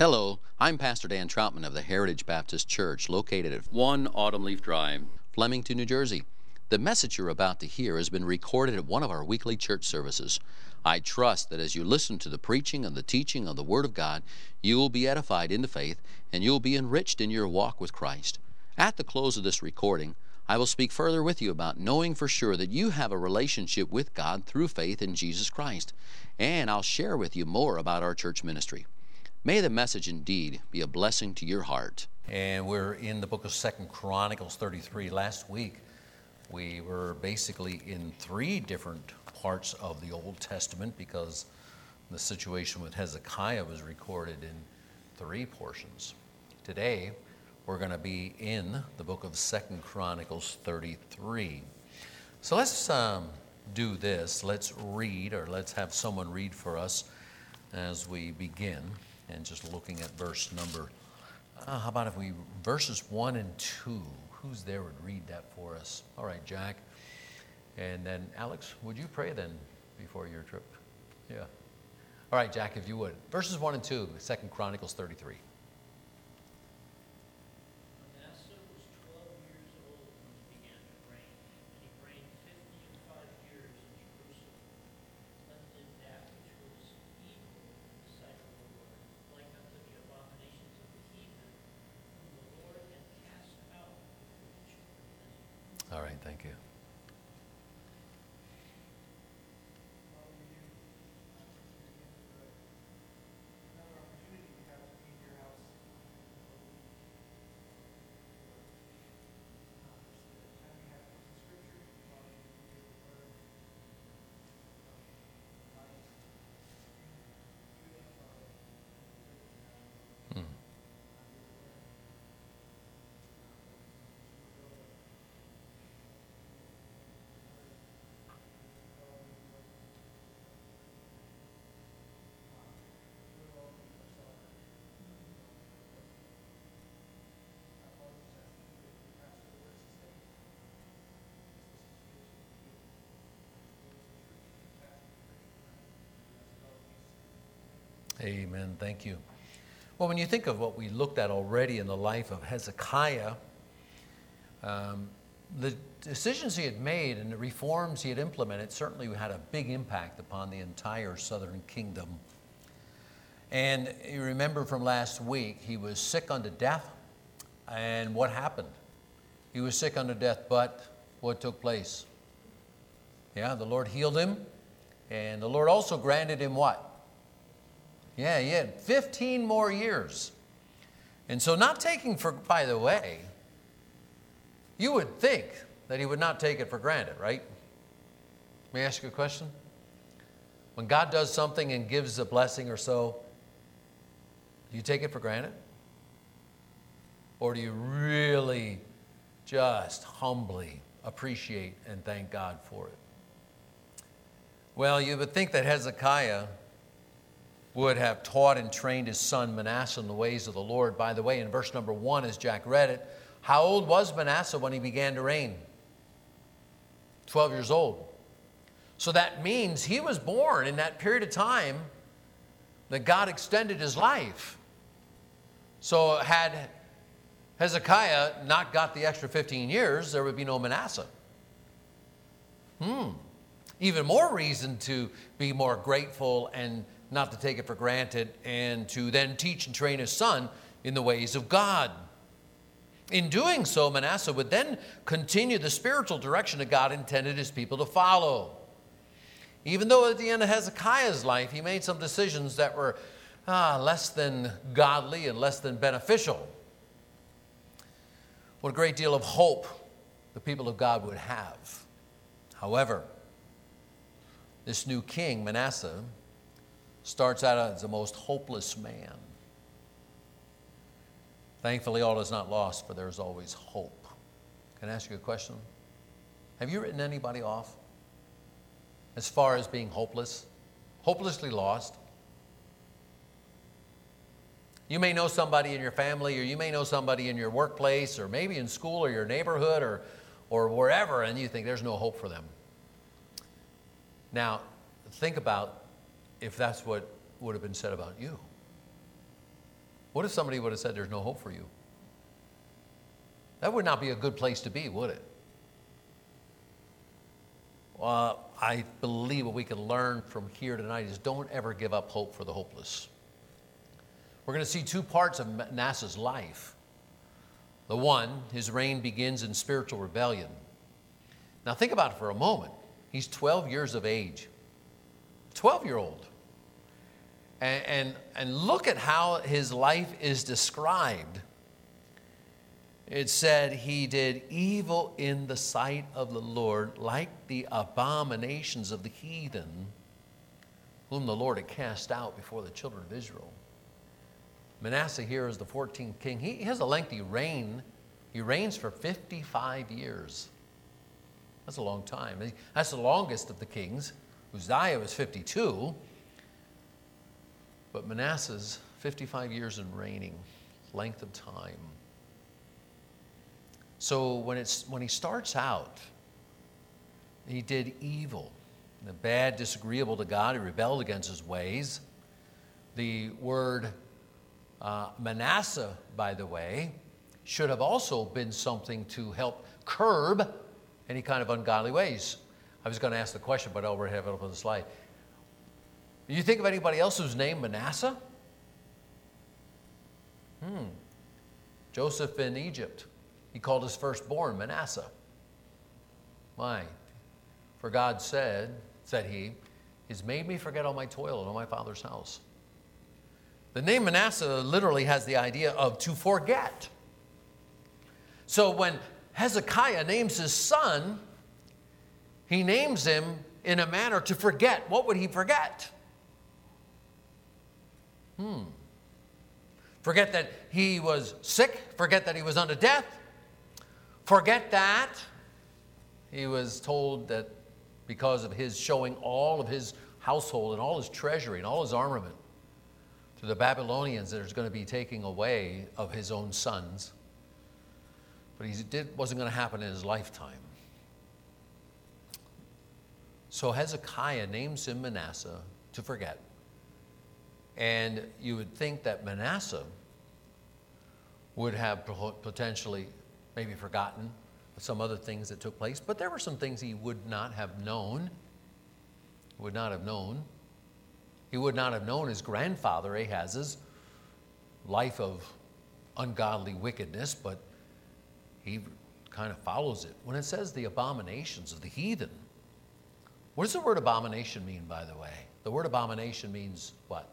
Hello, I'm Pastor Dan Troutman of the Heritage Baptist Church, located at 1 Autumn Leaf Drive, Flemington, New Jersey. The message you're about to hear has been recorded at one of our weekly church services. I trust that as you listen to the preaching and the teaching of the Word of God, you will be edified into faith and you will be enriched in your walk with Christ. At the close of this recording, I will speak further with you about knowing for sure that you have a relationship with God through faith in Jesus Christ. And I'll share with you more about our church ministry. May the message indeed be a blessing to your heart. And we're in the book of 2 Chronicles 33. Last week, we were basically in 3 different parts of the Old Testament because the situation with Hezekiah was recorded in 3 portions. Today, we're going to be in the book of 2 Chronicles 33. So let's do this. Let's read, or let's have someone read for us as we begin. And just looking at verse number, how about if we, verses 1 and 2. Who's there would read that for us? All right, Jack. And then Alex, would you pray then before your trip? Yeah. All right, Jack, if you would. Verses 1 and 2, 2 Chronicles 33. All right, thank you. Amen. Thank you. Well, when you think of what we looked at already in the life of Hezekiah, the decisions he had made and the reforms he had implemented certainly had a big impact upon the entire southern kingdom. And you remember from last week, he was sick unto death. And what happened? He was sick unto death, but what took place? Yeah, the Lord healed him. And the Lord also granted him what? Yeah, he had 15 more years. And so not taking for, by the way, you would think that he would not take it for granted, right? May I ask you a question? When God does something and gives a blessing or so, do you take it for granted? Or do you really just humbly appreciate and thank God for it? Well, you would think that Hezekiah would have taught and trained his son Manasseh in the ways of the Lord. By the way, in verse number 1, as Jack read it, how old was Manasseh when he began to reign? 12 years old. So that means he was born in that period of time that God extended his life. So had Hezekiah not got the extra 15 years, there would be no Manasseh. Even more reason to be more grateful and not to take it for granted, and to then teach and train his son in the ways of God. In doing so, Manasseh would then continue the spiritual direction that God intended his people to follow. Even though at the end of Hezekiah's life, he made some decisions that were less than godly and less than beneficial. What a great deal of hope the people of God would have. However, this new king, Manasseh, starts out as the most hopeless man. Thankfully, all is not lost, for there is always hope. Can I ask you a question? Have you written anybody off as far as being hopeless, hopelessly lost? You may know somebody in your family, or you may know somebody in your workplace, or maybe in school or your neighborhood or wherever, and you think there's no hope for them. Now, think about if that's what would have been said about you. What if somebody would have said there's no hope for you? That would not be a good place to be, would it? Well, I believe what we can learn from here tonight is don't ever give up hope for the hopeless. We're going to see two parts of Manasseh's life. The one, his reign begins in spiritual rebellion. Now think about it for a moment. He's 12 years of age. 12-year-old. And look at how his life is described. It said he did evil in the sight of the Lord, like the abominations of the heathen, whom the Lord had cast out before the children of Israel. Manasseh here is the 14th king. He has a lengthy reign. He reigns for 55 years. That's a long time. That's the longest of the kings. Uzziah was 52. But Manasseh's 55 years in reigning, length of time. So when he starts out, he did evil, bad, disagreeable to God. He rebelled against his ways. The word Manasseh, by the way, should have also been something to help curb any kind of ungodly ways. I was going to ask the question, but I already have it up on the slide. You think of anybody else who's named Manasseh? Joseph in Egypt. He called his firstborn Manasseh. Why? For God said he, "He's made me forget all my toil in all my father's house." The name Manasseh literally has the idea of to forget. So when Hezekiah names his son, he names him in a manner to forget. What would he forget? Forget that he was sick. Forget that he was unto death. Forget that he was told that because of his showing all of his household and all his treasury and all his armament to the Babylonians, there's going to be taking away of his own sons. But wasn't going to happen in his lifetime. So Hezekiah names him Manasseh to forget. And you would think that Manasseh would have potentially maybe forgotten some other things that took place, but there were some things he would not have known. He would not have known his grandfather Ahaz's life of ungodly wickedness, but he kind of follows it. When it says the abominations of the heathen, what does the word abomination mean, by the way? The word abomination means what?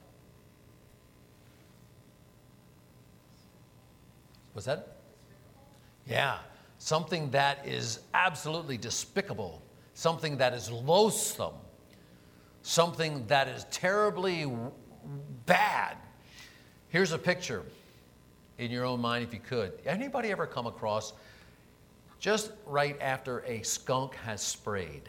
What's that? Yeah, something that is absolutely despicable, something that is loathsome, something that is terribly bad. Here's a picture in your own mind, if you could. Anybody ever come across just right after a skunk has sprayed?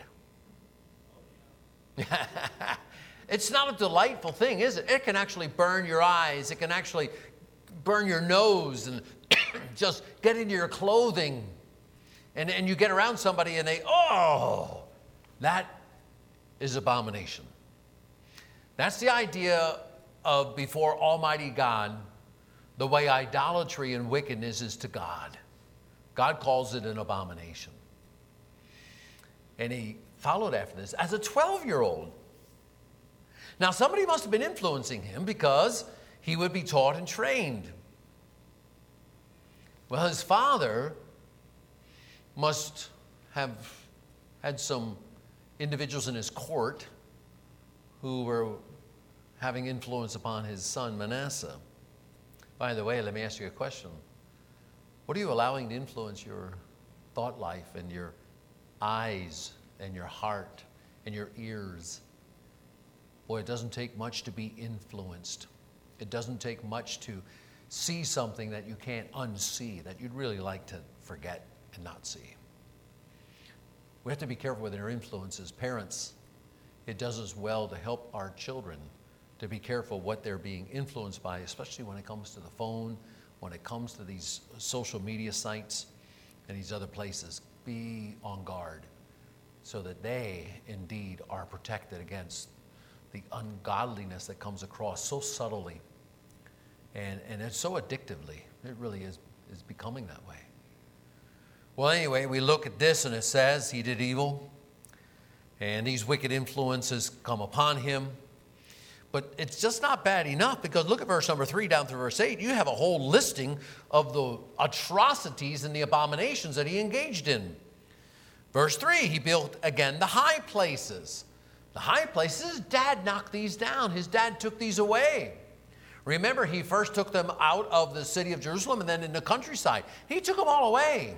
It's not a delightful thing, is it? It can actually burn your eyes. It can actually burn your nose and just get into your clothing. And you get around somebody and that is abomination. That's the idea of before Almighty God, the way idolatry and wickedness is to God. God calls it an abomination. And he followed after this as a 12-year-old. Now, somebody must have been influencing him because he would be taught and trained. Well, his father must have had some individuals in his court who were having influence upon his son Manasseh. By the way, let me ask you a question. What are you allowing to influence your thought life and your eyes and your heart and your ears? Boy, it doesn't take much to be influenced. It doesn't take much to see something that you can't unsee, that you'd really like to forget and not see. We have to be careful with our influences. Parents, it does us well to help our children to be careful what they're being influenced by, especially when it comes to the phone, when it comes to these social media sites and these other places. Be on guard so that they indeed are protected against the ungodliness that comes across so subtly And it's so addictively. It really is becoming that way. Well, anyway, we look at this and it says he did evil. And these wicked influences come upon him. But it's just not bad enough, because look at verse number 3 down through verse 8. You have a whole listing of the atrocities and the abominations that he engaged in. Verse 3, he built again the high places. The high places, his dad knocked these down. His dad took these away. Remember, he first took them out of the city of Jerusalem and then in the countryside. He took them all away.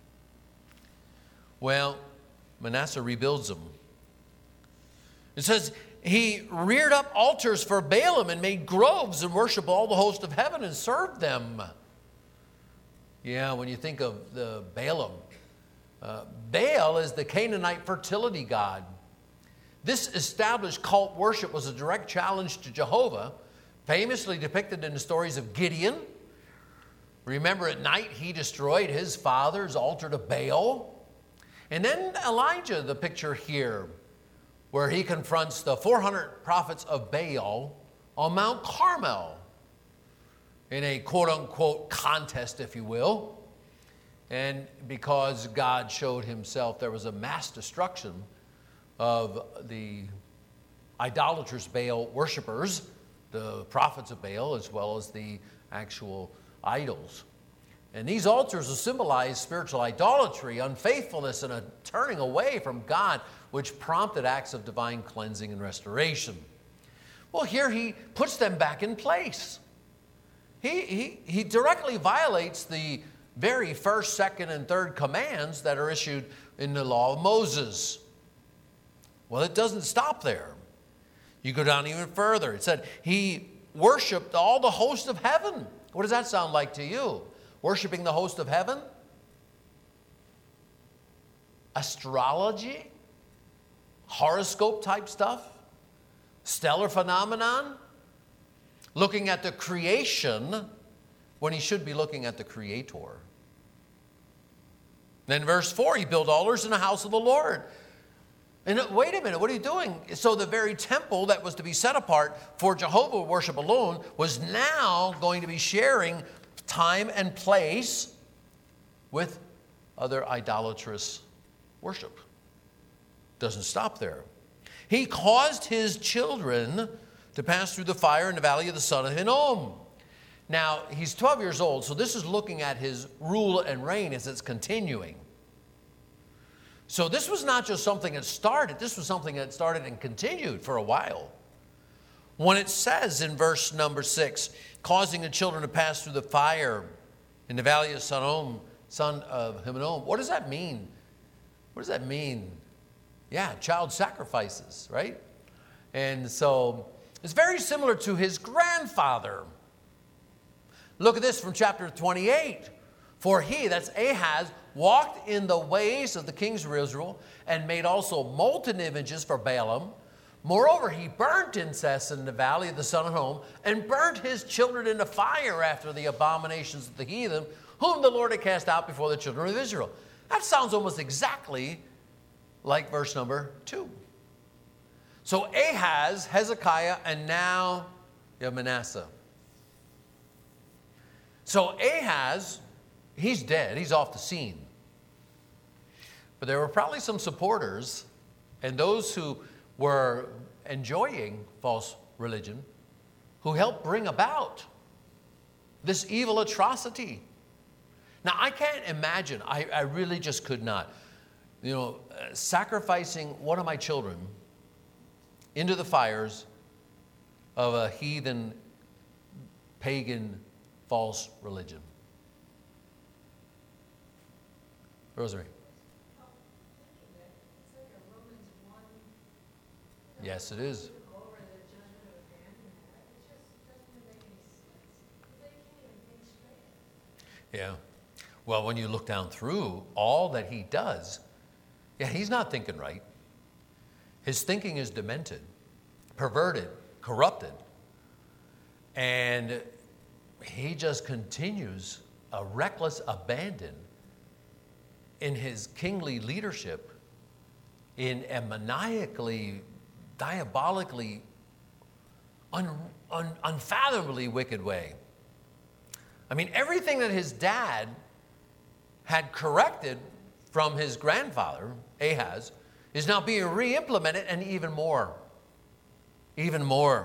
Well, Manasseh rebuilds them. It says, he reared up altars for Baalim and made groves and worshiped all the host of heaven and served them. Yeah, when you think of the Baalim, Baal is the Canaanite fertility god. This established cult worship was a direct challenge to Jehovah, famously depicted in the stories of Gideon. Remember, at night he destroyed his father's altar to Baal. And then Elijah, the picture here, where he confronts the 400 prophets of Baal on Mount Carmel in a quote-unquote contest, if you will. And because God showed himself, there was a mass destruction of the idolatrous Baal worshipers, the prophets of Baal, as well as the actual idols. And these altars will symbolize spiritual idolatry, unfaithfulness, and a turning away from God, which prompted acts of divine cleansing and restoration. Well, here he puts them back in place. He directly violates the very first, second, and third commands that are issued in the law of Moses. Well, it doesn't stop there. You go down even further. It said he worshiped all the host of heaven. What does that sound like to you? Worshiping the host of heaven? Astrology? Horoscope type stuff? Stellar phenomenon? Looking at the creation when he should be looking at the Creator. Then verse 4, he built altars in the house of the Lord. And wait a minute, what are you doing? So the very temple that was to be set apart for Jehovah worship alone was now going to be sharing time and place with other idolatrous worship. Doesn't stop there. He caused his children to pass through the fire in the valley of the son of Hinnom. Now, he's 12 years old, so this is looking at his rule and reign as it's continuing. So this was not just something that started. This was something that started and continued for a while. When it says in verse number 6, causing the children to pass through the fire in the valley of son of Hinnom, what does that mean? What does that mean? Yeah, child sacrifices, right? And so it's very similar to his grandfather. Look at this from chapter 28. For he, that's Ahaz, walked in the ways of the kings of Israel and made also molten images for Baalim. Moreover, he burnt incense in the valley of the son of Hinnom and burnt his children into fire after the abominations of the heathen, whom the Lord had cast out before the children of Israel. That sounds almost exactly like verse number 2. So Ahaz, Hezekiah, and now Manasseh. So Ahaz, he's dead. He's off the scene. But there were probably some supporters and those who were enjoying false religion who helped bring about this evil atrocity. Now, I can't imagine, I really just could not, sacrificing one of my children into the fires of a heathen, pagan, false religion. Rosemary. Yes, it is. Yeah. Well, when you look down through all that he does, he's not thinking right. His thinking is demented, perverted, corrupted. And he just continues a reckless abandon in his kingly leadership in a maniacally, diabolically, unfathomably wicked way. I mean, everything that his dad had corrected from his grandfather, Ahaz, is now being re-implemented, and even more. Even more.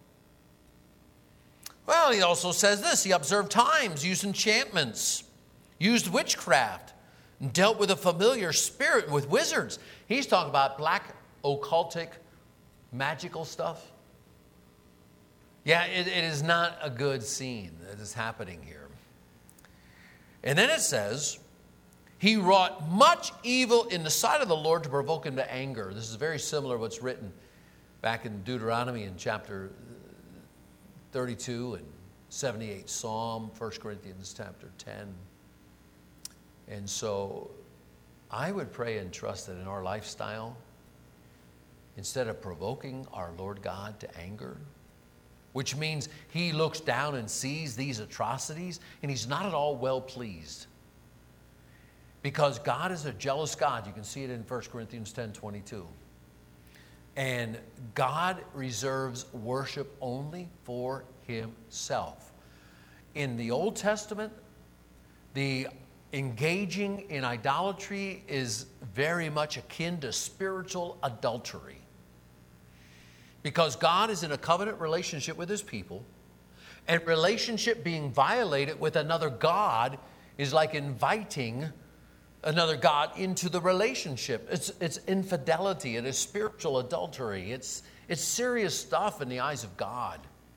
Well, he also says this. He observed times, used enchantments, used witchcraft, and dealt with a familiar spirit, with wizards. He's talking about black, occultic, magical stuff. Yeah, it is not a good scene that is happening here. And then it says, he wrought much evil in the sight of the Lord to provoke him to anger. This is very similar to what's written back in Deuteronomy in chapter 32 and 78, Psalm, 1 Corinthians chapter 10. And so I would pray and trust that in our lifestyle, instead of provoking our Lord God to anger, which means he looks down and sees these atrocities, and he's not at all well pleased. Because God is a jealous God. You can see it in 1 Corinthians 10:22. And God reserves worship only for himself. In the Old Testament, the engaging in idolatry is very much akin to spiritual adultery. Because God is in a covenant relationship with his people, and relationship being violated with another God is like inviting another God into the relationship. It's infidelity. It is spiritual adultery. It's serious stuff in the eyes of God.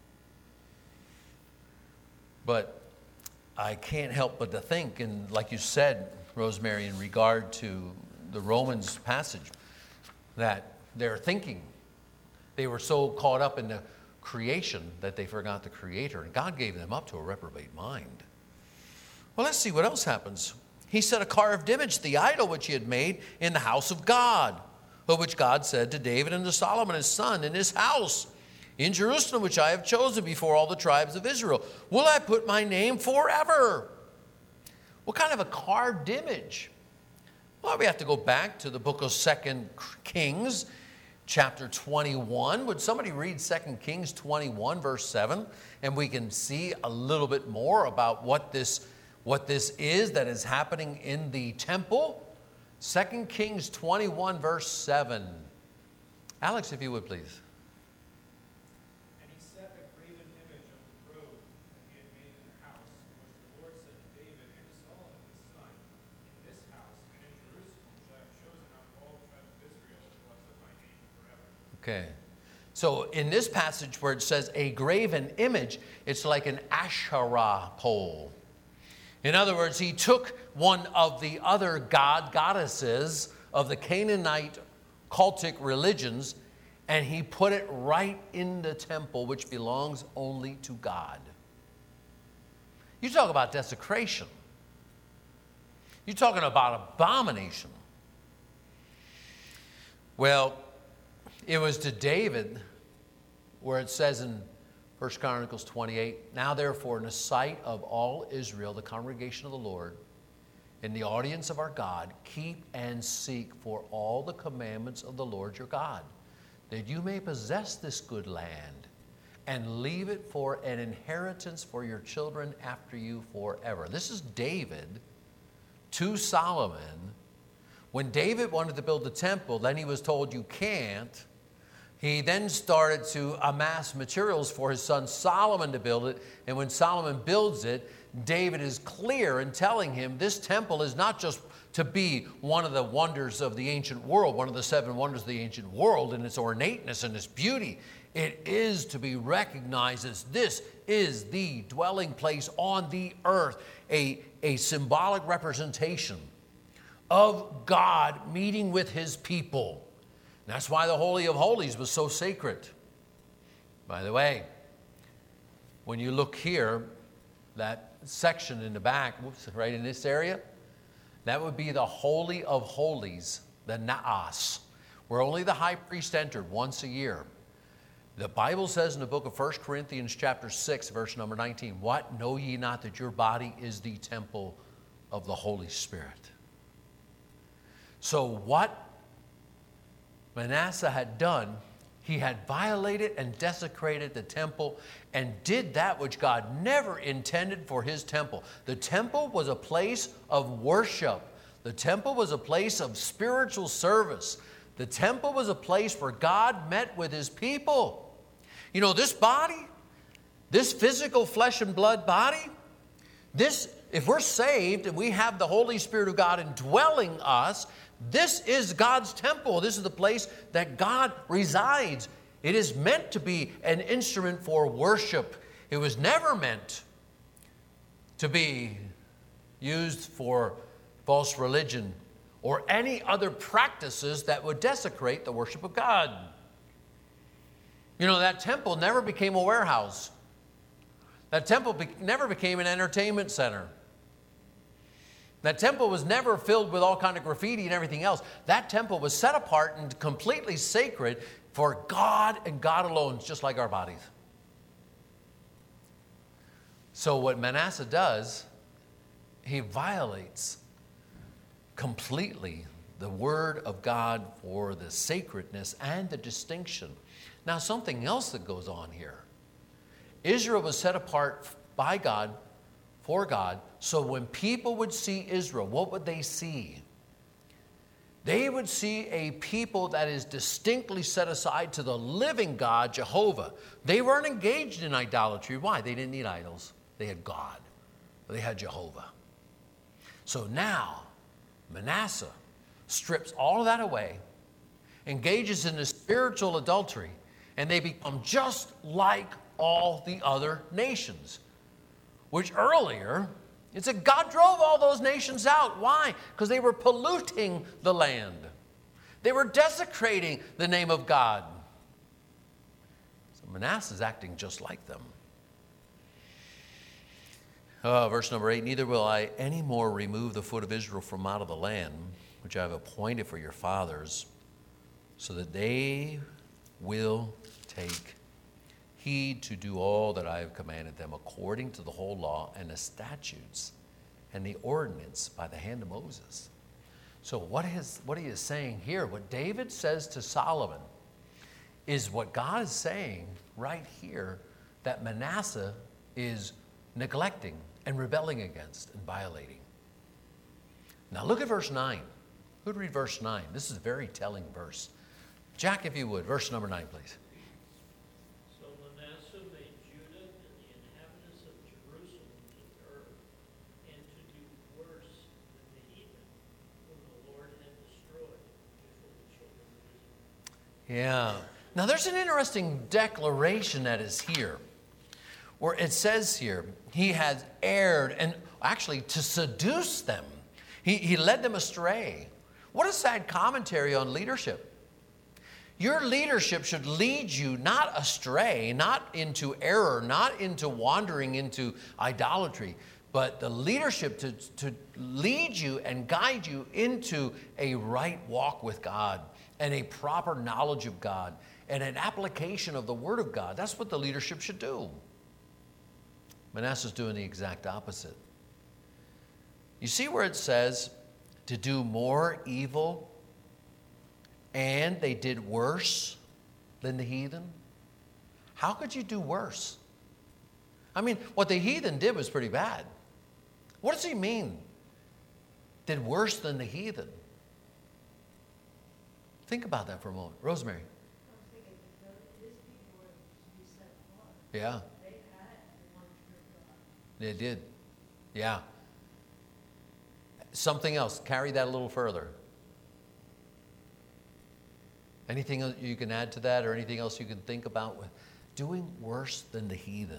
But I can't help but to think, and like you said, Rosemary, in regard to the Romans passage, that they're thinking they were so caught up in the creation that they forgot the Creator, and God gave them up to a reprobate mind. Well, let's see what else happens. He set a carved image, the idol which he had made in the house of God, of which God said to David and to Solomon his son, in his house, in Jerusalem, which I have chosen before all the tribes of Israel, will I put my name forever. What kind of a carved image? Well, we have to go back to the book of 2 Kings, chapter 21. Would somebody read 2 Kings 21, verse 7? And we can see a little bit more about what this is that is happening in the temple. 2 Kings 21, verse 7. Alex, if you would, please. And he set a graven image of the robe that he had made in the house, which the Lord said to David and to Solomon his son, in this house and in Jerusalem which I have chosen out of all the tribes of Israel, will I put my name forever. Okay. So in this passage where it says a graven image, it's like an Asherah pole. In other words, he took one of the other goddesses of the Canaanite cultic religions, and he put it right in the temple, which belongs only to God. You talk about desecration. You're talking about abomination. Well, it was to David where it says in 1 Chronicles 28, now therefore in the sight of all Israel, the congregation of the Lord, in the audience of our God, keep and seek for all the commandments of the Lord your God, that you may possess this good land and leave it for an inheritance for your children after you forever. This is David to Solomon. When David wanted to build the temple, then he was told you can't. He then started to amass materials for his son Solomon to build it. And when Solomon builds it, David is clear in telling him this temple is not just to be one of the wonders of the ancient world, one of the 7 wonders of the ancient world in its ornateness and its beauty. It is to be recognized as this is the dwelling place on the earth, a symbolic representation of God meeting with his people. That's why the Holy of Holies was so sacred. By the way, when you look here, that section in the back, right in this area, that would be the Holy of Holies, the Naas, where only the high priest entered once a year. The Bible says in the book of 1 Corinthians chapter 6, verse number 19, what? Know ye not that your body is the temple of the Holy Spirit? So what Manasseh had done, He had violated and desecrated the temple and did that which God never intended for his temple. The temple was a place of worship. The temple was a place of spiritual service. The temple was a place where God met with his people. You know, this body, this physical flesh and blood body, if we're saved and we have the Holy Spirit of God indwelling us, this is God's temple. This is the place that God resides. It is meant to be an instrument for worship. It was never meant to be used for false religion or any other practices that would desecrate the worship of God. You know, that temple never became a warehouse. That temple never became an entertainment center. That temple was never filled with all kind of graffiti and everything else. That temple was set apart and completely sacred for God and God alone, just like our bodies. So what Manasseh does, he violates completely the word of God for the sacredness and the distinction. Now, something else that goes on here. Israel was set apart by God, for God, so when people would see Israel, what would they see? They would see a people that is distinctly set aside to the living God, Jehovah. They weren't engaged in idolatry. Why? They didn't need idols. They had God. They had Jehovah. So now, Manasseh strips all of that away, engages in a spiritual adultery, and they become just like all the other nations. Which earlier, it said God drove all those nations out. Why? Because they were polluting the land. They were desecrating the name of God. So Manasseh is acting just like them. Verse number 8, neither will I any more remove the foot of Israel from out of the land, which I have appointed for your fathers, so that they will take heed to do all that I have commanded them according to the whole law and the statutes and the ordinance by the hand of Moses. So what he is saying here, what David says to Solomon, is what God is saying right here that Manasseh is neglecting and rebelling against and violating. Now look at verse 9. Who'd read verse 9? This is a very telling verse. Jack, if you would, verse number 9, please. So Manasseh made Judah and the inhabitants of Jerusalem to err and to do worse than the heathen whom the Lord had destroyed before the children of Israel. Yeah. Now there's an interesting declaration that is here, where it says here, he has erred, and actually to seduce them. He led them astray. What a sad commentary on leadership. Your leadership should lead you not astray, not into error, not into wandering into idolatry, but the leadership to lead you and guide you into a right walk with God and a proper knowledge of God and an application of the Word of God. That's what the leadership should do. Manasseh's doing the exact opposite. You see where it says to do more evil, and they did worse than the heathen? How could you do worse? I mean, what the heathen did was pretty bad. What does he mean? Did worse than the heathen? Think about that for a moment. Rosemary. Yeah. They did. Yeah. Something else. Carry that a little further. Anything else you can add to that, or anything else you can think about with doing worse than the heathen?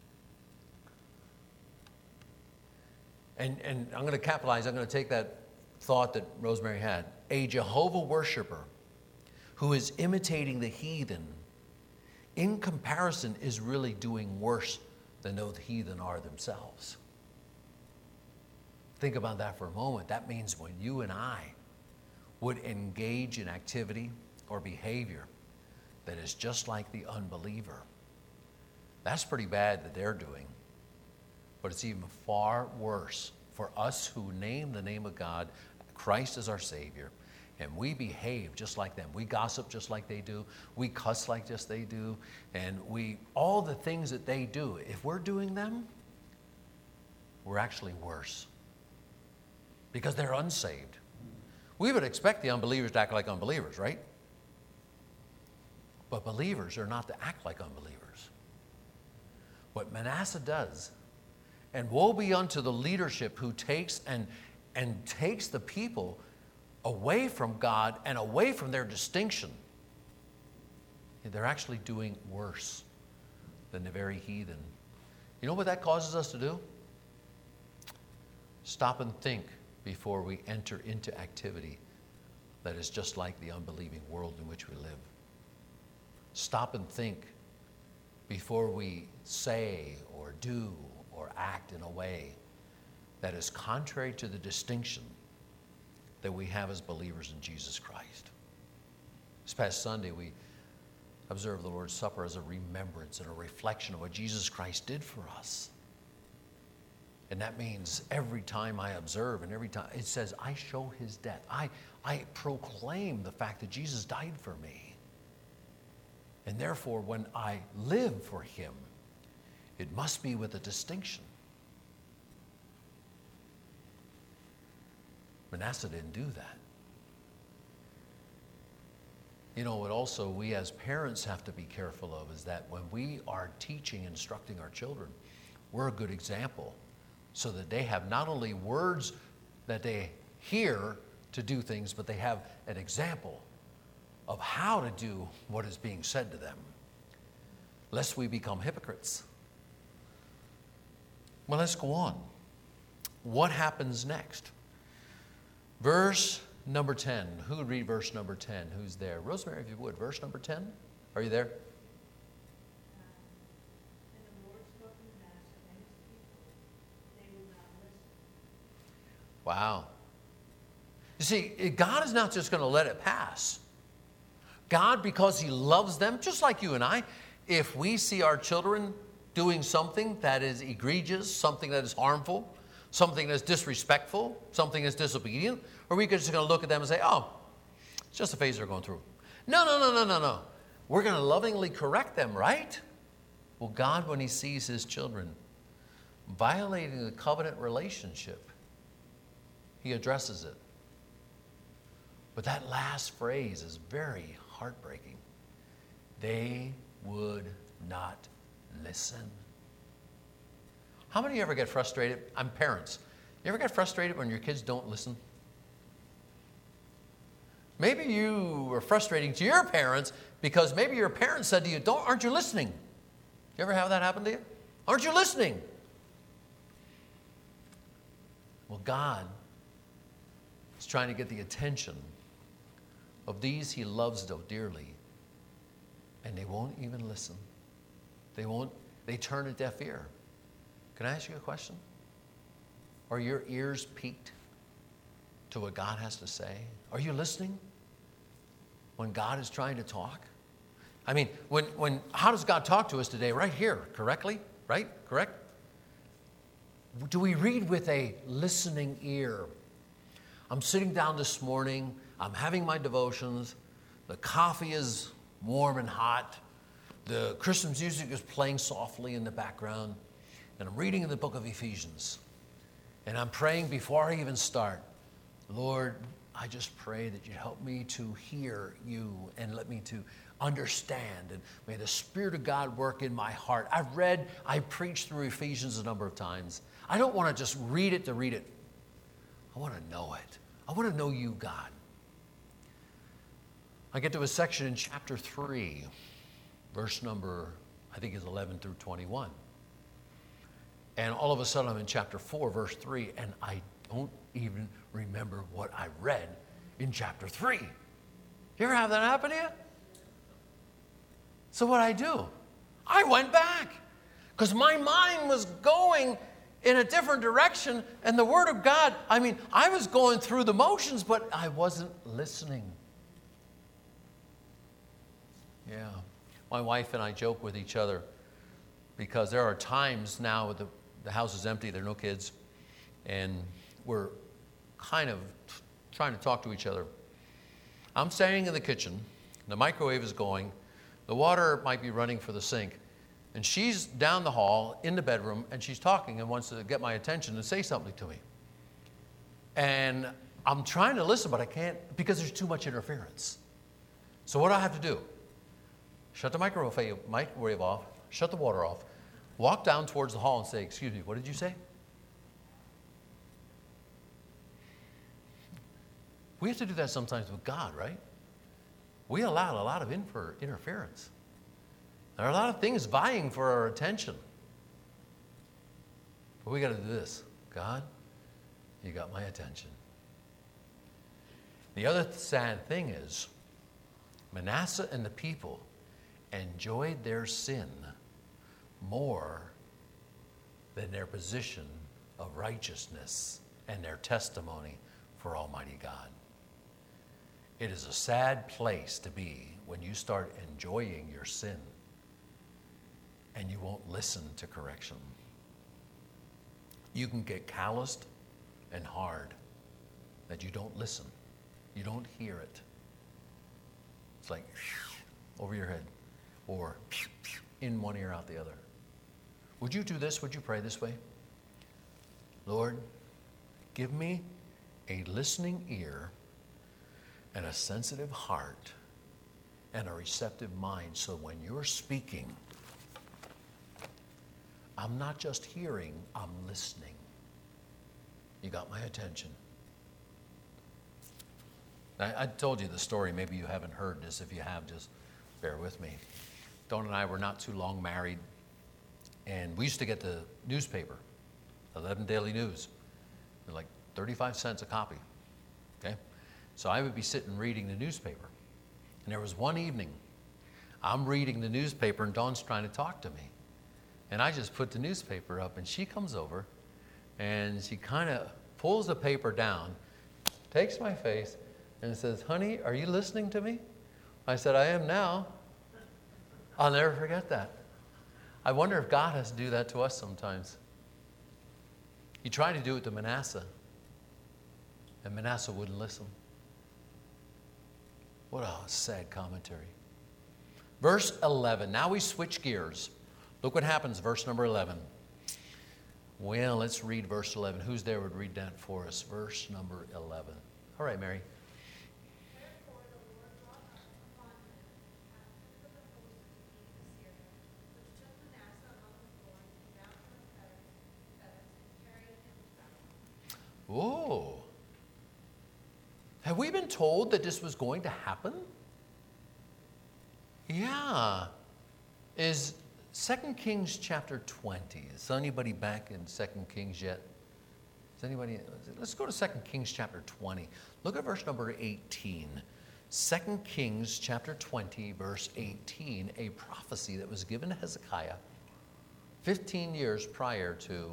And I'm going to capitalize. I'm going to take that thought that Rosemary had. A Jehovah worshiper who is imitating the heathen, in comparison, is really doing worse than those heathen are themselves. Think about that for a moment. That means when you and I would engage in activity or behavior that is just like the unbeliever, that's pretty bad that they're doing. But it's even far worse for us who name the name of God, Christ as our Savior, and we behave just like them. We gossip just like they do. We cuss like just they do. And all the things that they do, if we're doing them, we're actually worse because they're unsaved. We would expect the unbelievers to act like unbelievers, right? But believers are not to act like unbelievers. What Manasseh does, and woe be unto the leadership who takes takes the people away from God and away from their distinction. They're actually doing worse than the very heathen. You know what that causes us to do? Stop and think before we enter into activity that is just like the unbelieving world in which we live. Stop and think before we say or do or act in a way that is contrary to the distinction that we have as believers in Jesus Christ. This past Sunday, we observed the Lord's Supper as a remembrance and a reflection of what Jesus Christ did for us. And that means every time I observe and every time it says, I show his death. I proclaim the fact that Jesus died for me. And therefore, when I live for him, it must be with a distinction. Manasseh didn't do that. You know what also we as parents have to be careful of is that when we are teaching, instructing our children, we're a good example so that they have not only words that they hear to do things, but they have an example of how to do what is being said to them, lest we become hypocrites. Well, let's go on. What happens next? Verse number 10. Who would read verse number 10? Who's there? Rosemary, if you would. Verse number 10. Are you there? And the Lord spoke to Manasseh and his people. They will not listen. Wow. You see, God is not just going to let it pass. God, because he loves them, just like you and I, if we see our children doing something that is egregious, something that is harmful, something that's disrespectful, something that's disobedient, or we could just going to look at them and say, oh, it's just a phase they're going through. No. We're going to lovingly correct them, right? Well, God, when he sees his children violating the covenant relationship, he addresses it. But that last phrase is very heartbreaking. They would not listen. How many of you ever get frustrated? I'm parents. You ever get frustrated when your kids don't listen? Maybe you were frustrating to your parents because maybe your parents said to you, aren't you listening? You ever have that happen to you? Aren't you listening? Well, God is trying to get the attention of these he loves so dearly, and they won't even listen. They turn a deaf ear. Can I ask you a question? Are your ears peaked to what God has to say? Are you listening when God is trying to talk? I mean, how does God talk to us today? Right here, correctly? Right? Correct? Do we read with a listening ear? I'm sitting down this morning. I'm having my devotions. The coffee is warm and hot. The Christmas music is playing softly in the background. And I'm reading in the book of Ephesians. And I'm praying before I even start. Lord, I just pray that you help me to hear you and let me to understand. And may the Spirit of God work in my heart. I preached through Ephesians a number of times. I don't want to just read it to read it. I want to know it. I want to know you, God. I get to a section in chapter 3, verse number, I think is 11 through 21. And all of a sudden I'm in chapter 4, verse 3, and I don't even remember what I read in chapter 3. You ever have that happen to you? So what I do? I went back because my mind was going in a different direction, and the Word of God, I was going through the motions, but I wasn't listening. Yeah. My wife and I joke with each other because there are times now the house is empty, there are no kids, and we're kind of trying to talk to each other. I'm standing in the kitchen, the microwave is going, the water might be running for the sink, and she's down the hall in the bedroom, and she's talking and wants to get my attention and say something to me. And I'm trying to listen, but I can't because there's too much interference. So what do I have to do? Shut the microwave off, shut the water off, walk down towards the hall and say, "Excuse me, what did you say?" We have to do that sometimes with God, right? We allow a lot of interference. There are a lot of things vying for our attention. But we got to do this. God, you got my attention. The other sad thing is, Manasseh and the people enjoyed their sin more than their position of righteousness and their testimony for Almighty God. It is a sad place to be when you start enjoying your sin and you won't listen to correction. You can get calloused and hard that you don't listen. You don't hear it. It's like over your head or in one ear, out the other. Would you do this? Would you pray this way? Lord, give me a listening ear and a sensitive heart and a receptive mind, so when you're speaking, I'm not just hearing, I'm listening. You got my attention. I told you the story. Maybe you haven't heard this. If you have, just bear with me. Dawn and I were not too long married, and we used to get the newspaper, 11 Daily News. They're like 35 cents a copy. Okay? So I would be sitting reading the newspaper. And there was one evening, I'm reading the newspaper and Dawn's trying to talk to me. And I just put the newspaper up and she comes over and she kind of pulls the paper down, takes my face and says, "Honey, are you listening to me?" I said, "I am now." I'll never forget that. I wonder if God has to do that to us sometimes. He tried to do it to Manasseh, and Manasseh wouldn't listen. What a sad commentary. Verse 11. Now we switch gears. Look what happens, verse number 11. Well, let's read verse 11. Who's there would read that for us? Verse number 11. All right, Mary. Therefore the Lord brought upon him captains of the host of the king of Assyria, which took Manasseh on the floor and bound him with fetters and carried him to Babylon. Oh. Have we been told that this was going to happen? Yeah. Is 2 Kings chapter 20. Is anybody back in 2 Kings yet? Is anybody? Let's go to 2 Kings chapter 20. Look at verse number 18. 2 Kings chapter 20, verse 18, a prophecy that was given to Hezekiah 15 years prior to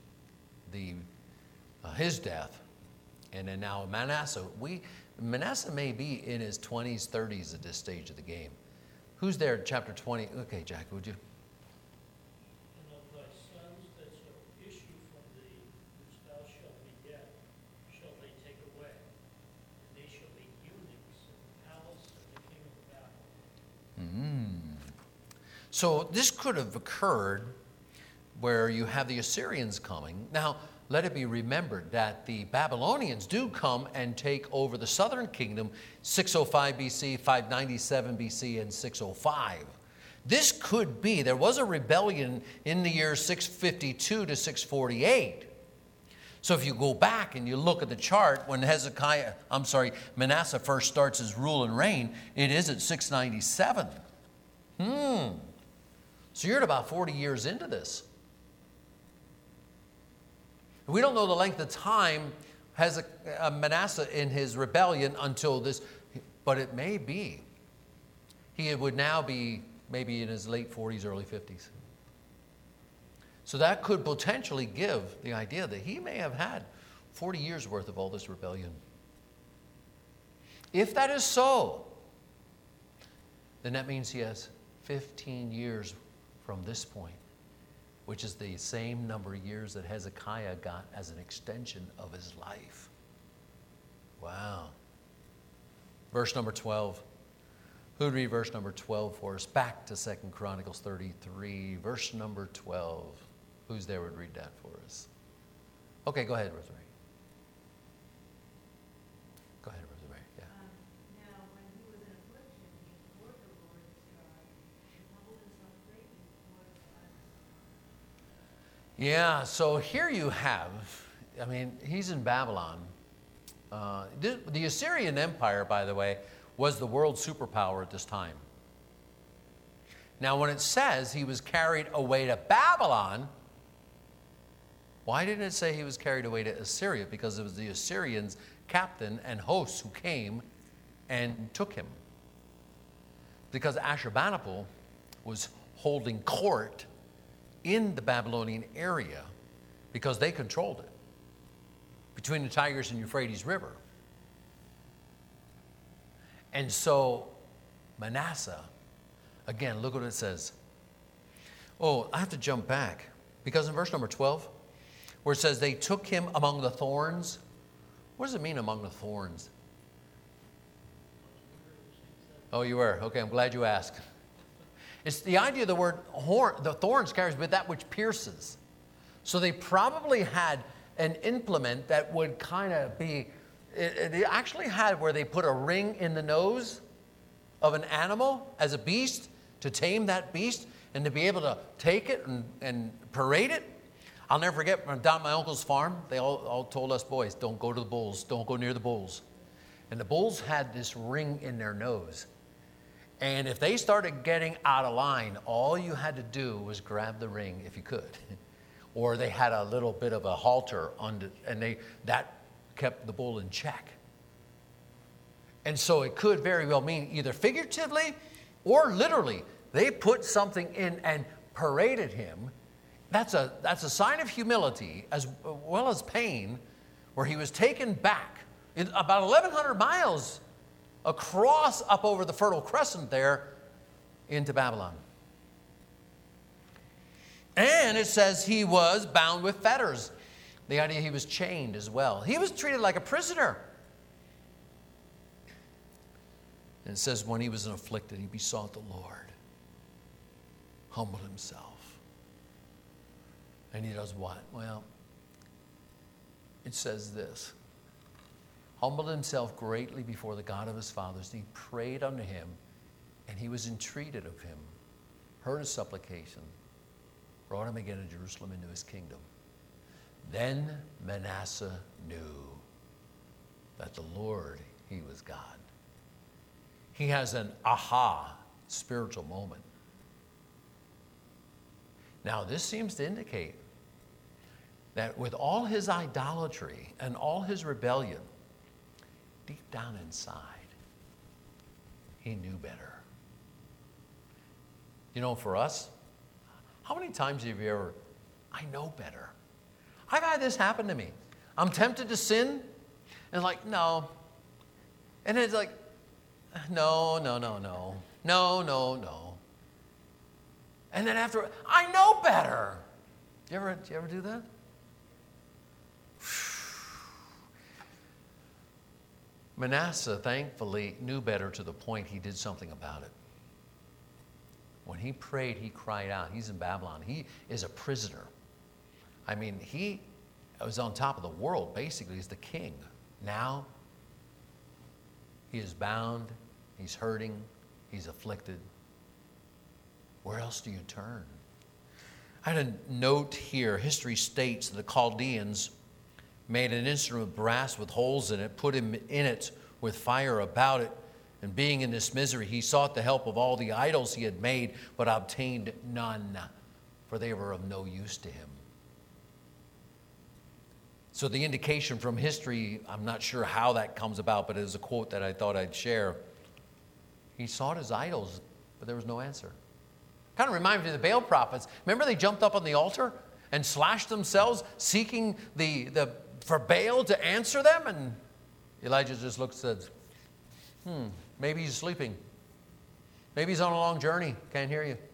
his death. And then now Manasseh. Manasseh may be in his 20s, 30s at this stage of the game. Who's there, chapter 20? Okay, Jack, would you? And of thy sons that shall issue from thee, which thou shalt beget, shall they take away. And they shall be eunuchs in the palace of the king of Babylon. So this could have occurred where you have the Assyrians coming. Now, let it be remembered that the Babylonians do come and take over the southern kingdom 605 BC, 597 BC, and 605. This could be, there was a rebellion in the years 652 to 648. So if you go back and you look at the chart when Manasseh first starts his rule and reign, it is at 697. So you're at about 40 years into this. We don't know the length of time Manasseh in his rebellion until this, but it may be. He would now be maybe in his late 40s, early 50s. So that could potentially give the idea that he may have had 40 years worth of all this rebellion. If that is so, then that means he has 15 years from this point, which is the same number of years that Hezekiah got as an extension of his life. Wow. Verse number 12. Who'd read verse number 12 for us? Back to 2 Chronicles 33, verse number 12. Who's there would read that for us? Okay, go ahead, Rosemary. Go ahead, Rosemary. Yeah. Now, when he was in affliction, he implored the Lord his God, and humbled himself greatly before the eyes of Yeah, so here you have, I mean, he's in Babylon. The Assyrian Empire, by the way, was the world superpower at this time. Now, when it says he was carried away to Babylon, why didn't it say he was carried away to Assyria? Because it was the Assyrians' captain and hosts who came and took him. Because Ashurbanipal was holding court in the Babylonian area because they controlled it between the Tigris and Euphrates River. And so Manasseh, again, look what it says. Oh, I have to jump back because in verse number 12, where it says they took him among the thorns, what does it mean among the thorns? Oh, you were? Okay, I'm glad you asked. It's the idea of the word horn, the thorns carries with that which pierces. So they probably had an implement that would kind of be, they actually had where they put a ring in the nose of an animal as a beast to tame that beast and to be able to take it and parade it. I'll never forget, down at my uncle's farm, they all told us boys, don't go to the bulls, don't go near the bulls. And the bulls had this ring in their nose. And if they started getting out of line, all you had to do was grab the ring if you could. Or they had a little bit of a halter under, and that kept the bull in check. And so it could very well mean either figuratively or literally. They put something in and paraded him. That's a sign of humility as well as pain, where he was taken back about 1,100 miles across up over the Fertile Crescent there into Babylon. And it says he was bound with fetters. The idea he was chained as well. He was treated like a prisoner. And it says when he was afflicted, he besought the Lord, humbled himself. And he does what? Well, it says this. Humbled himself greatly before the God of his fathers. He prayed unto him, and he was entreated of him, heard his supplication, brought him again to Jerusalem into his kingdom. Then Manasseh knew that the Lord, he was God. He has an aha spiritual moment. Now, this seems to indicate that with all his idolatry and all his rebellion, deep down inside, he knew better. You know, for us, how many times have you ever, I know better. I've had this happen to me. I'm tempted to sin, and like, no. And it's like, no. And then after, I know better. Do you ever do that? Manasseh, thankfully, knew better to the point he did something about it. When he prayed, he cried out. He's in Babylon. He is a prisoner. I mean, he was on top of the world, basically. He's the king. Now, he is bound. He's hurting. He's afflicted. Where else do you turn? I had a note here. History states the Chaldeans made an instrument of brass with holes in it, put him in it with fire about it, and being in this misery, he sought the help of all the idols he had made, but obtained none, for they were of no use to him. So the indication from history, I'm not sure how that comes about, but it is a quote that I thought I'd share. He sought his idols, but there was no answer. Kind of reminds me of the Baal prophets. Remember they jumped up on the altar and slashed themselves, seeking for Baal to answer them? And Elijah just looks and says, maybe he's sleeping. Maybe he's on a long journey. Can't hear you.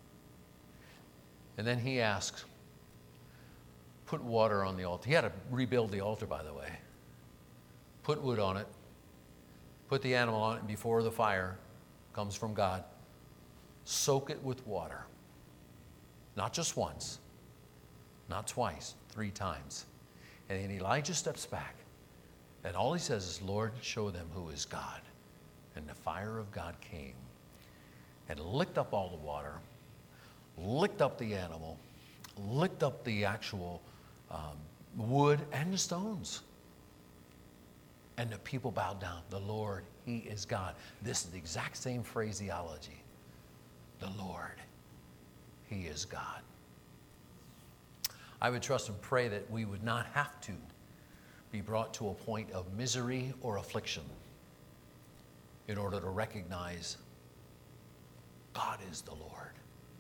And then he asks, put water on the altar. He had to rebuild the altar, by the way. Put wood on it. put the animal on it before the fire, comes from God. Soak it with water. Not just once, not twice, 3 times. And then Elijah steps back, and all he says is, Lord, show them who is God. And the fire of God came and licked up all the water, licked up the animal, licked up the actual wood and the stones. And the people bowed down. The Lord, He is God. This is the exact same phraseology. The Lord, He is God. I would trust and pray that we would not have to be brought to a point of misery or affliction in order to recognize God is the Lord.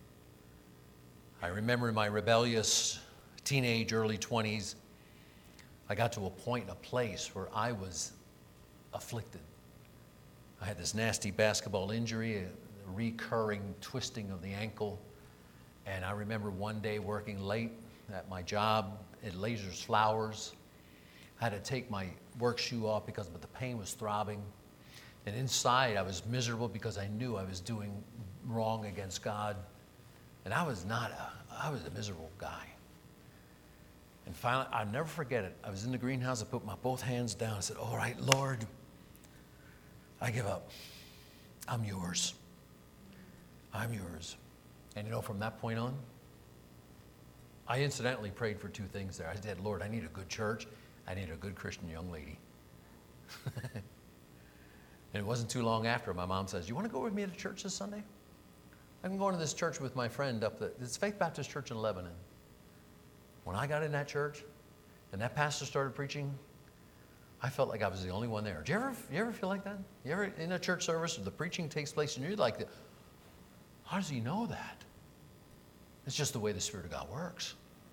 I remember in my rebellious teenage, early 20s, I got to a point, a place where I was afflicted. I had this nasty basketball injury, a recurring twisting of the ankle. And I remember one day working late at my job at Lasers Flowers. I had to take my work shoe off because the pain was throbbing. And inside I was miserable because I knew I was doing wrong against God. And I was a miserable guy. And finally, I'll never forget it. I was in the greenhouse. I put my both hands down. I said, all right, Lord, I give up. I'm yours. I'm yours. And you know, from that point on, I incidentally prayed for 2 things there. I said, Lord, I need a good church. I need a good Christian young lady. And it wasn't too long after my mom says, you want to go with me to church this Sunday? I've been going to this church with my friend it's Faith Baptist Church in Lebanon. When I got in that church and that pastor started preaching, I felt like I was the only one there. Do you ever feel like that? You ever in a church service where the preaching takes place and you're like, how does he know that? It's just the way the Spirit of God works.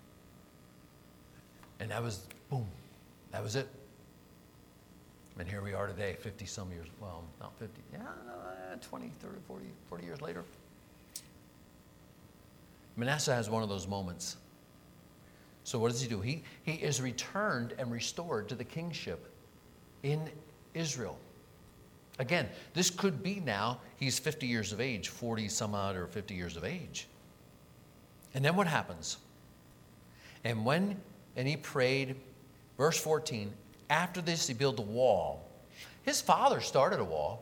And that was, boom, that was it. And here we are today, 50-some years, well, not 50, 20, 30, 40 years later. Manasseh has one of those moments. So what does he do? He is returned and restored to the kingship in Israel. Again, this could be now, he's 50 years of age, 40 some odd or 50 years of age. And then what happens? And he prayed, verse 14, after this he built a wall. His father started a wall.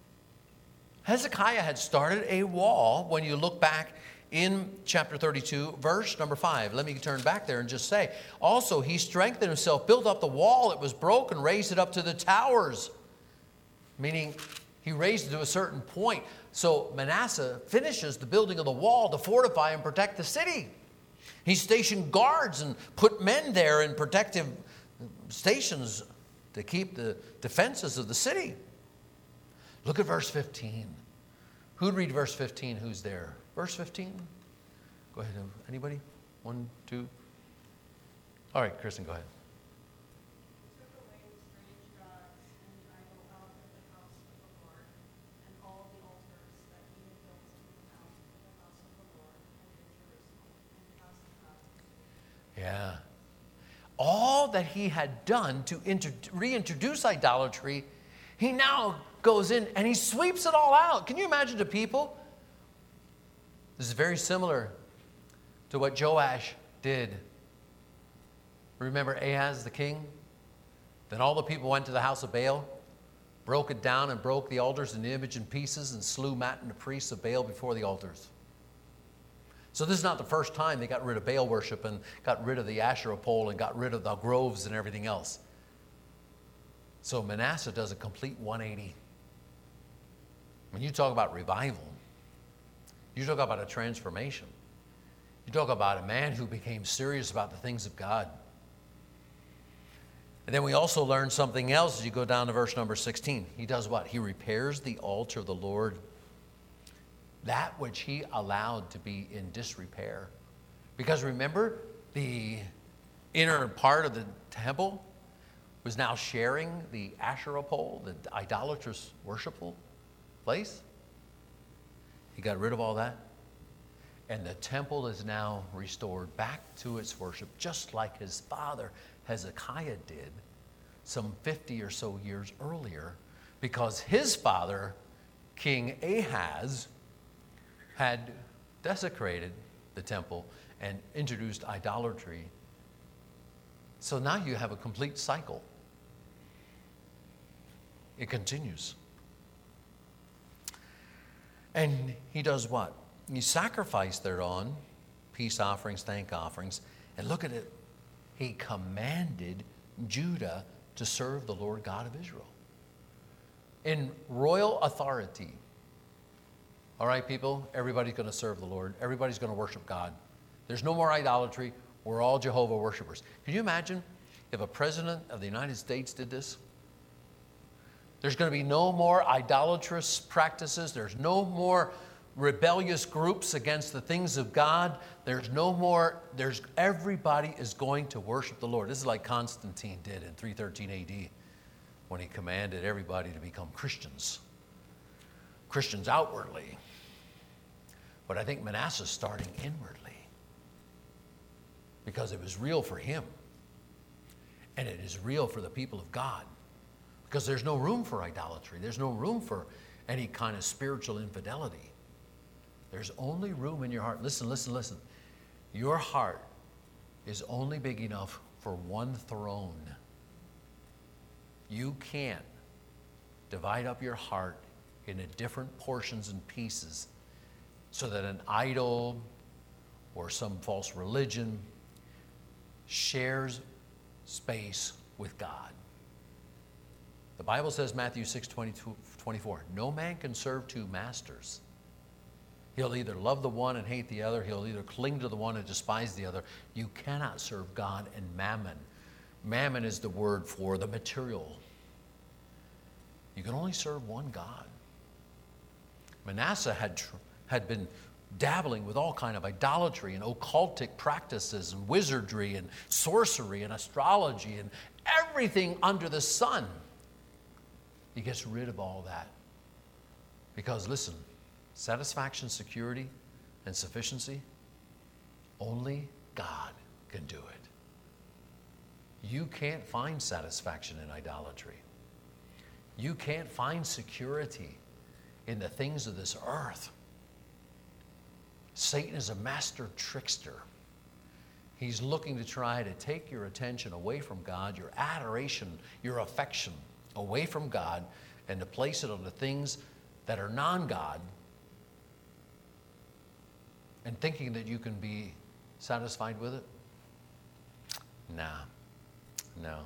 Hezekiah had started a wall when you look back in chapter 32, verse number 5. Let me turn back there and just say, also he strengthened himself, built up the wall that was broken, raised it up to the towers. Meaning he raised it to a certain point. So Manasseh finishes the building of the wall to fortify and protect the city. He stationed guards and put men there in protective stations to keep the defenses of the city. Look at verse 15. Who'd read verse 15? Who's there? Verse 15? Go ahead. Anybody? 1, 2. All right, Kristen, go ahead. He took away the strange gods and the idol out of the house of the Lord, and all the altars that he had built in the house of the Lord, and in Jerusalem, and the house of God. Yeah. All that he had done to reintroduce idolatry, he now goes in and he sweeps it all out. Can you imagine the people? This is very similar to what Joash did. Remember Ahaz the king? Then all the people went to the house of Baal, broke it down and broke the altars and the image in pieces and slew Mattan the priest of Baal before the altars. So this is not the first time they got rid of Baal worship and got rid of the Asherah pole and got rid of the groves and everything else. So Manasseh does a complete 180. When you talk about revival, you talk about a transformation. You talk about a man who became serious about the things of God. And then we also learn something else as you go down to verse number 16. He does what? He repairs the altar of the Lord, that which he allowed to be in disrepair. Because remember, the inner part of the temple was now sharing the Asherah pole, the idolatrous worshipful place. He got rid of all that. And the temple is now restored back to its worship, just like his father Hezekiah did some 50 or so years earlier because his father, King Ahaz, had desecrated the temple and introduced idolatry. So now you have a complete cycle. It continues. And he does what? He sacrificed thereon peace offerings, thank offerings. And look at it. He commanded Judah to serve the Lord God of Israel in royal authority. All right, people, everybody's going to serve the Lord. Everybody's going to worship God. There's no more idolatry. We're all Jehovah worshipers. Can you imagine if a president of the United States did this? There's going to be no more idolatrous practices. There's no more rebellious groups against the things of God. Everybody is going to worship the Lord. This is like Constantine did in 313 AD when he commanded everybody to become Christians. Christians outwardly. But I think Manasseh's starting inwardly because it was real for him. And it is real for the people of God. Because there's no room for idolatry. There's no room for any kind of spiritual infidelity. There's only room in your heart. Listen, listen, listen. Your heart is only big enough for one throne. You can't divide up your heart into different portions and pieces so that an idol or some false religion shares space with God. The Bible says, Matthew 6:24, no man can serve two masters. He'll either love the one and hate the other. He'll either cling to the one and despise the other. You cannot serve God and mammon. Mammon is the word for the material. You can only serve one God. Manasseh had been dabbling with all kind of idolatry and occultic practices and wizardry and sorcery and astrology and everything under the sun. He gets rid of all that. Because listen, satisfaction, security, and sufficiency, only God can do it. You can't find satisfaction in idolatry. You can't find security in the things of this earth. Satan is a master trickster. He's looking to try to take your attention away from God, your adoration, your affection away from God, and to place it on the things that are non-God, and thinking that you can be satisfied with it? No.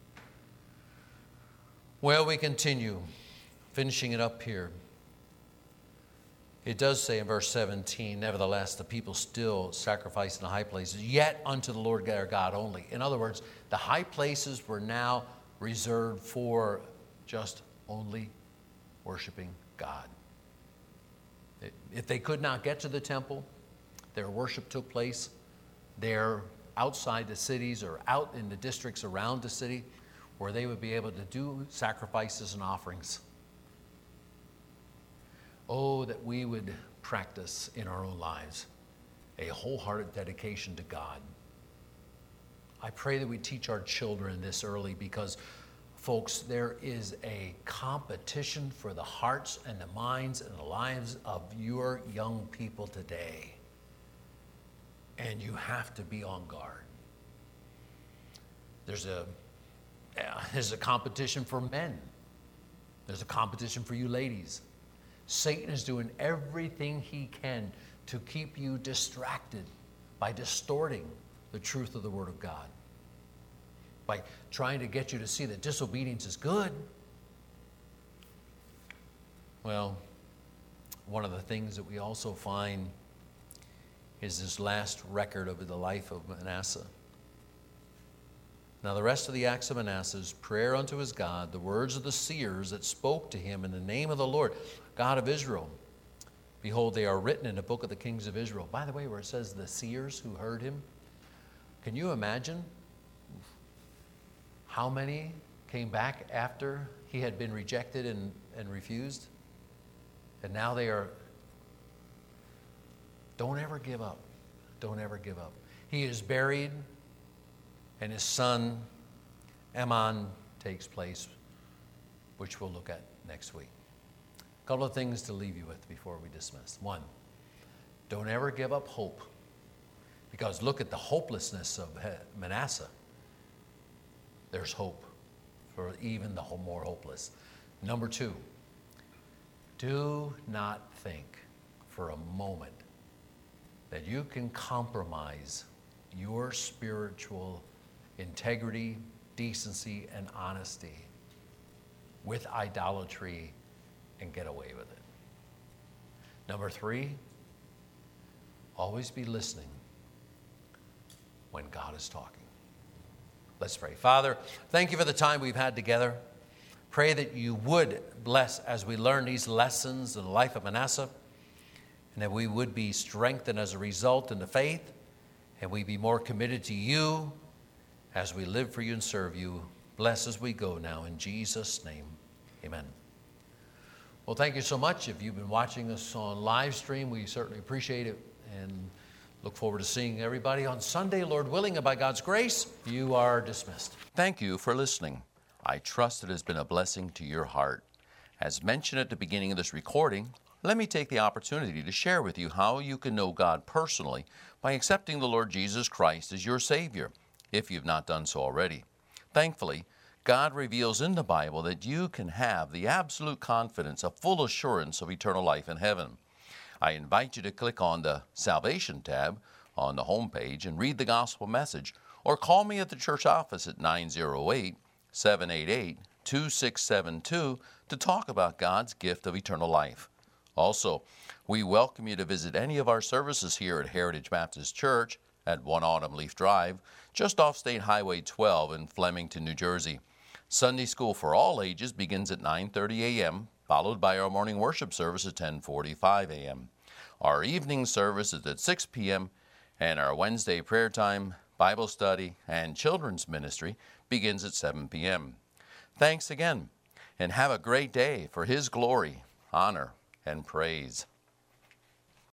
Well, we continue, finishing it up here. It does say in verse 17, nevertheless, the people still sacrifice in the high places, yet unto the Lord their God only. In other words, the high places were now reserved for just only worshiping God. If they could not get to the temple, their worship took place there outside the cities or out in the districts around the city, where they would be able to do sacrifices and offerings. Oh, that we would practice in our own lives a wholehearted dedication to God. I pray that we teach our children this early because, folks, there is a competition for the hearts and the minds and the lives of your young people today. And you have to be on guard. There's a competition for men. There's a competition for you ladies. Satan is doing everything he can to keep you distracted by distorting the truth of the Word of God, by trying to get you to see that disobedience is good. Well, one of the things that we also find is this last record of the life of Manasseh. Now the rest of the acts of Manasseh's prayer unto his God, the words of the seers that spoke to him in the name of the Lord, God of Israel, behold, they are written in the book of the kings of Israel. By the way, where it says the seers who heard him, can you imagine how many came back after he had been rejected and refused? And now they are. Don't ever give up. Don't ever give up. He is buried, and his son Ammon takes place, which we'll look at next week. A couple of things to leave you with before we dismiss. One, don't ever give up hope. Because look at the hopelessness of Manasseh. There's hope for even the more hopeless. Number two, do not think for a moment that you can compromise your spiritual integrity, decency, and honesty with idolatry and get away with it. Number three, always be listening when God is talking. Let's pray. Father, thank you for the time we've had together. Pray that you would bless as we learn these lessons in the life of Manasseh, and that we would be strengthened as a result in the faith, and we be more committed to you as we live for you and serve you. Bless as we go now. In Jesus' name, amen. Well, thank you so much. If you've been watching us on live stream, we certainly appreciate it and look forward to seeing everybody on Sunday, Lord willing, and by God's grace, you are dismissed. Thank you for listening. I trust it has been a blessing to your heart. As mentioned at the beginning of this recording, let me take the opportunity to share with you how you can know God personally by accepting the Lord Jesus Christ as your Savior, if you've not done so already. Thankfully, God reveals in the Bible that you can have the absolute confidence, a full assurance of eternal life in heaven. I invite you to click on the Salvation tab on the homepage and read the gospel message, or call me at the church office at 908-788-2672 to talk about God's gift of eternal life. Also, we welcome you to visit any of our services here at Heritage Baptist Church at 1 Autumn Leaf Drive, just off State Highway 12 in Flemington, New Jersey. Sunday school for all ages begins at 9:30 a.m., followed by our morning worship service at 10:45 a.m. Our evening service is at 6 p.m., and our Wednesday prayer time, Bible study, and children's ministry begins at 7 p.m. Thanks again, and have a great day for His glory, honor, and praise.